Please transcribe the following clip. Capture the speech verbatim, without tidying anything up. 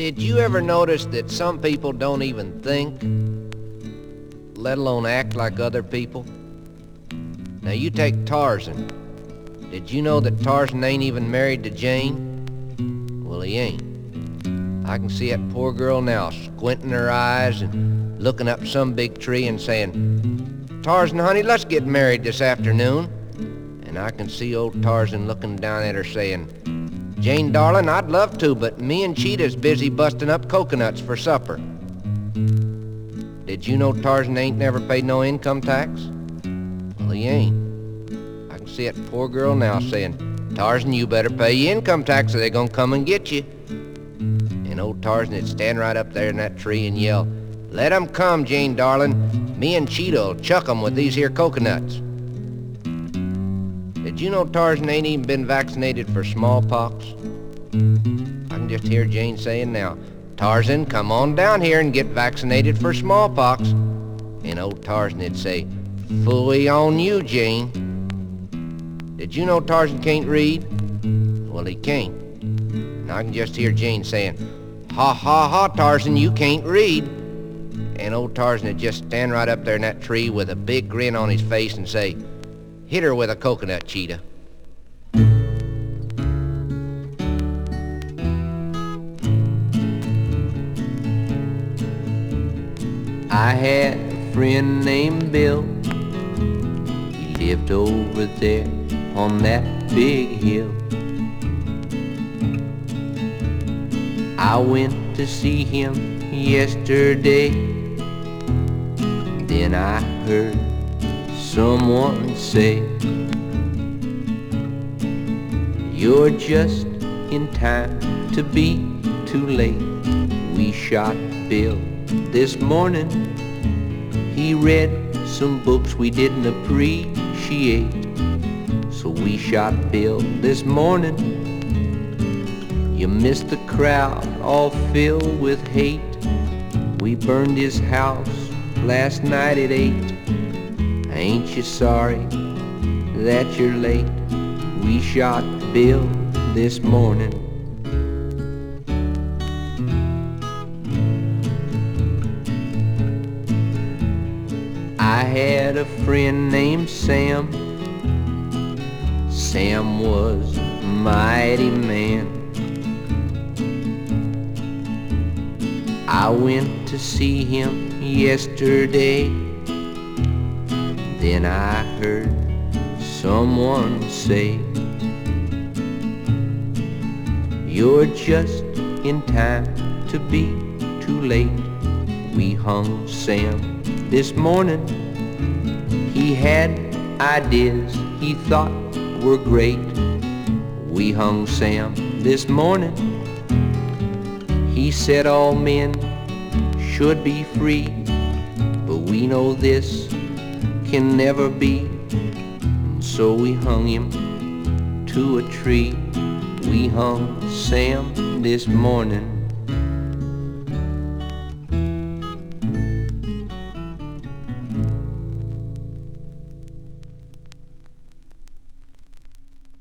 Did you ever notice that some people don't even think, let alone act like other people? Now you take Tarzan. Did you know that Tarzan ain't even married to Jane? Well, he ain't. I can see that poor girl now squinting her eyes and looking up some big tree and saying, "Tarzan, honey, let's get married this afternoon." And I can see old Tarzan looking down at her saying, "Jane, darling, I'd love to, but me and Cheetah's busy busting up coconuts for supper." Did you know Tarzan ain't never paid no income tax? Well, he ain't. I can see that poor girl now saying, "Tarzan, you better pay your income tax or they're gonna come and get you." And old Tarzan would stand right up there in that tree and yell, "Let 'em come, Jane, darling. Me and Cheetah'll chuck 'em with these here coconuts." Did you know Tarzan ain't even been vaccinated for smallpox? I can just hear Jane saying now, "Tarzan, come on down here and get vaccinated for smallpox." And old Tarzan would say, "Phooey on you, Jane." Did you know Tarzan can't read? Well, he can't. And I can just hear Jane saying, "Ha, ha, ha, Tarzan, you can't read." And old Tarzan would just stand right up there in that tree with a big grin on his face and say, "Hit her with a coconut, Cheetah." I had a friend named Bill. He lived over there on that big hill. I went to see him yesterday. Then I heard someone say, "You're just in time to be too late. We shot Bill this morning. He read some books we didn't appreciate. So we shot Bill this morning. You missed the crowd all filled with hate. We burned his house last night at eight. Ain't you sorry that you're late? We shot Bill this morning." I had a friend named Sam. Sam was a mighty man. I went to see him yesterday. Then I heard someone say, "You're just in time to be too late. We hung Sam this morning. He had ideas he thought were great. We hung Sam this morning. He said all men should be free, but we know this can never be. So we hung him to a tree. We hung Sam this morning."